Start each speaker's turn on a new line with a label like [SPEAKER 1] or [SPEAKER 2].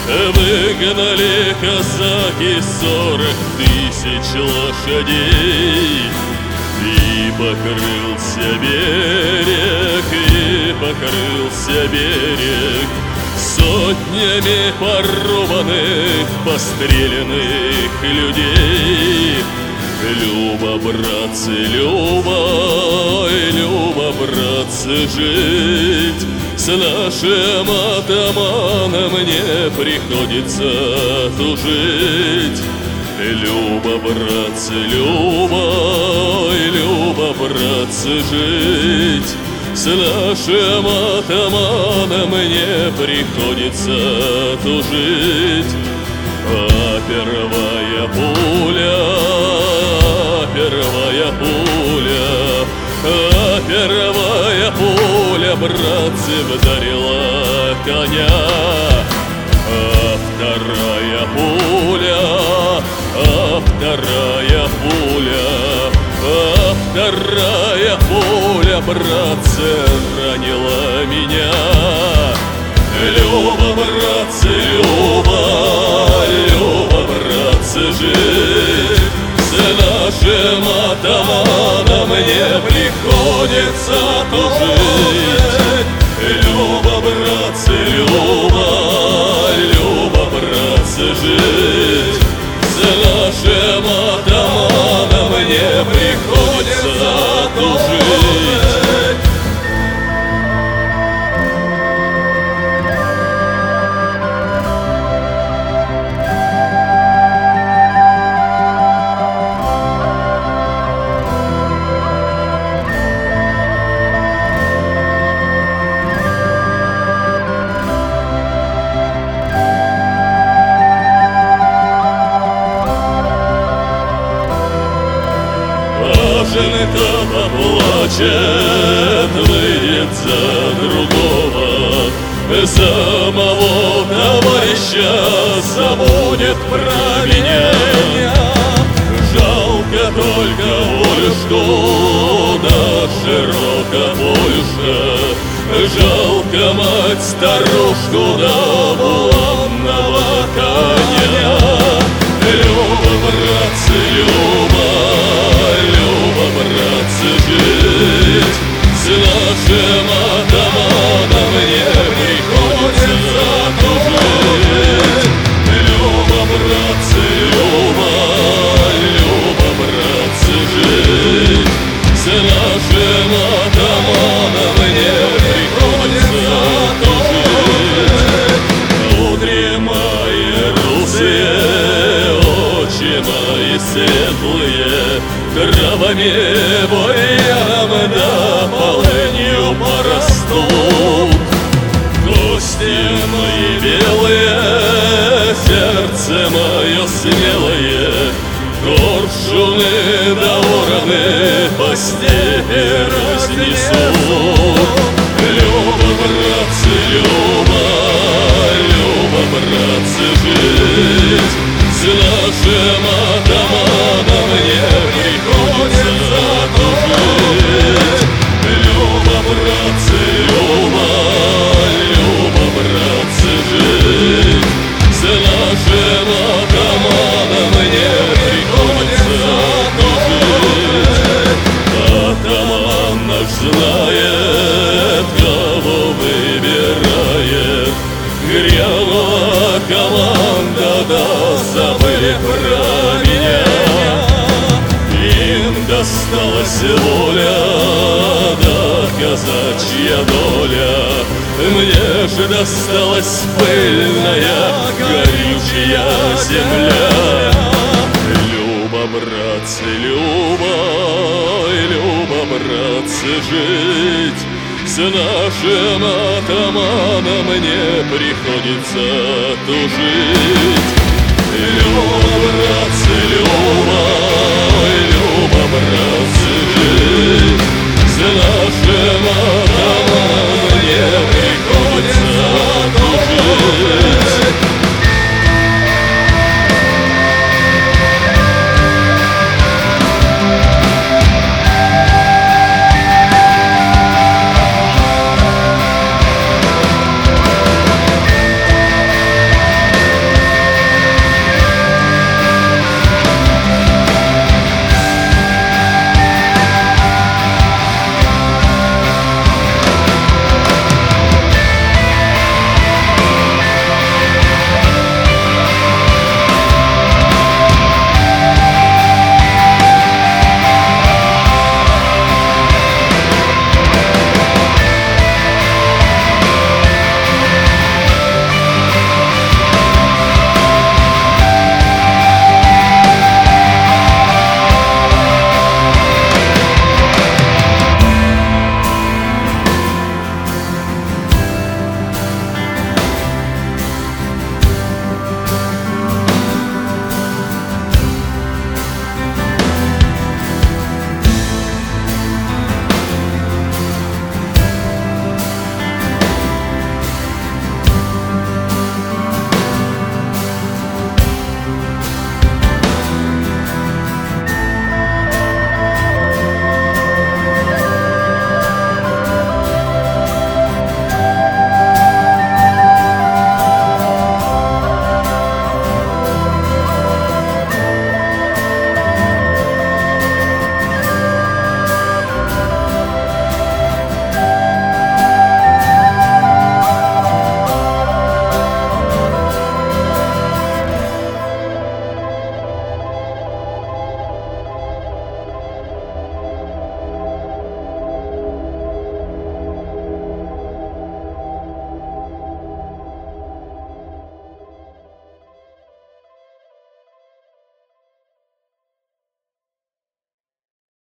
[SPEAKER 1] Выгнали казаки 40 000 лошадей, и покрылся берег, и покрылся берег сотнями порубанных, постреленных людей. Люба, братцы, Люба, Люба, братцы, жить с нашим атаманом мне приходится тужить. Люба, братцы, Люба, Люба, братцы, жить с нашим атаманом мне приходится тужить. А первая пуля, первая пуля, а первая пуля, братцы, вдарила коня. А вторая пуля, а вторая пуля, а вторая пуля, братцы, ранила меня. Люба, братцы, Люба, Люба, братцы, жить с нашим атаманом мне приходится тужить. Люба, братцы, Люба, Люба, братцы, жить с нашим атаманом мне приходится тужить. Жена-то поплачет, выйдет за другого, самого товарища забудет про меня. Жалко только Олюшку, да Широкопольша, жалко мать-старушку, да буланного коня. Люба, братцы, Люба, Люба, братцы, жить с нашим атаманом мне приходится тужить. Люба, братцы, Люба, Люба, братцы, жить с нашим атаманом мне приходится тужить. Удремая русые, очи мои светлые, травами, бурьяном да полынью порастут. Кости мои белые, сердце мое смелое, коршуны да вороны по степи разнесут. Люба, братцы, Люба, Люба, братцы, жить с нашим атаманом мне приходится тужить. Люба, братцы, Люба, Люба, братцы, жить с нашим атаманом мне приходится тужить. Атаман наш знает, кого выбирает, грянула команда, да забыли про меня. Им досталась воля, да казачья доля, мне же досталась пыльная горючая земля. Люба, братцы, Люба, Люба, братцы, жить с нашим атаманом мне приходится тужить. Люба, братцы, Люба, Люба, братцы, жить с нашим